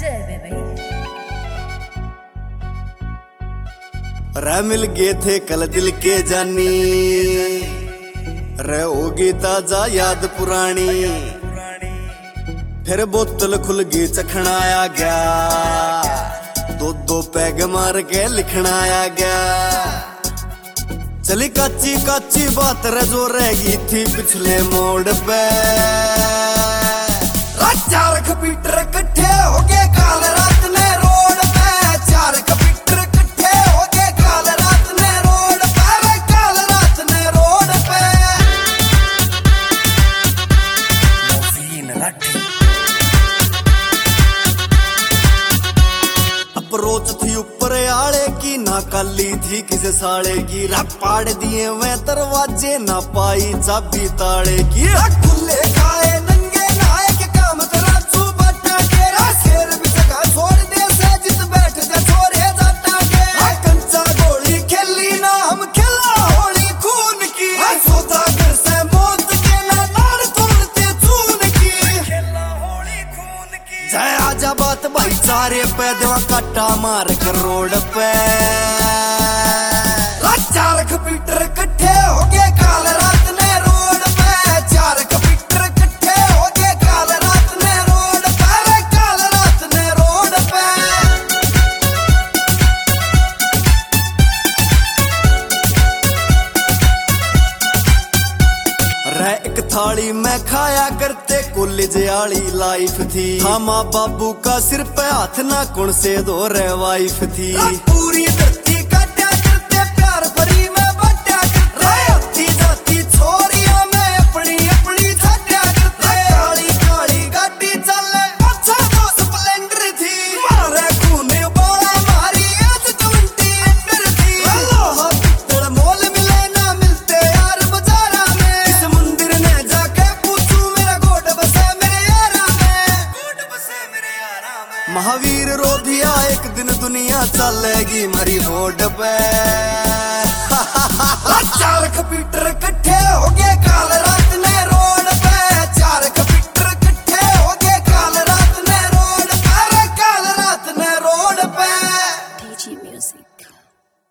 रे मिल गए थे कल दिल के जानी, रे होगी ताजा याद पुरानी। फिर बोतल खुल गई चखनाया गया, दो दो पैग मार के लिखनाया गया। चली काची काची बात रे जो रहेगी थी पिछले मोड़ पे। चार कंप्यूटर इकट्ठे हो गए काल रात ने रोड पे। चार कंप्यूटर इकट्ठे हो गए काल रात ने रोड पे। काल रात ने रोड पे अप्रोच थी ऊपर आले की, ना काली थी किसे साले की। पाड़ दिए वे दरवाजे, ना पाई चाबी ताले की। खुले खाए नंगे नाए के काम करा तू बटा के। शेर भी जगह छोड़ दे से जित बैठ जा छोरे जाता के। कंचा गोली खेली ना हम खेला होली खून की। सोता घर से मौत के ना नार तोड़ते चून की। खेला होली खून की। जय आजा बात भाईचारे पे देवा काटा मार कर रोड पे। चार कंप्यूटर इकट्ठे हो गए काल रात ने रोड पे। चार कंप्यूटर इकट्ठे हो गए काल रात ने रोड पे। काल रात ने रोड पे रे एक थाली में खाया करते कॉलेज आली लाइफ थी। हाँ माँ बाबू का सिर पे हाथ ना कौन से दो रे वाइफ थी। पूरी धरती काटा करते प्यार भरी में बटा करते। होती जाती छोरियां में अपनी अपनी छाटा करते। काली काली गाड़ी चले अच्छा तो स्प्लेंडर थी। मारे खूने बोला मारी आज 20 अंडर थी। लोहा पित्तल मोल मिले ना मिलते यार बाजारा में। इस मंदिर ने जाके पूछू मेरा गोड बसे मेरे यारा में। गोड बसे मेरे यारा में। महावीर रो दिया एक दिन दुनिया चलेगी मरी रोड पे। चार कंप्यूटर इकट्ठे हो गए काल रात